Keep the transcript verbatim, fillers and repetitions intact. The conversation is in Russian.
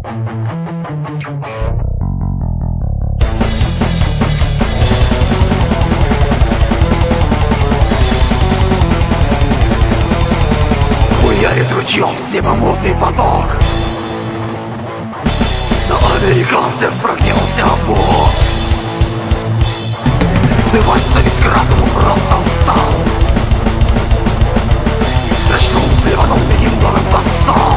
Хуярит ручьем с неба мутный поток. На американцев срагнился Бог. Сдывать совесть красным просто устал. Зачнул, плеванул и немного достал.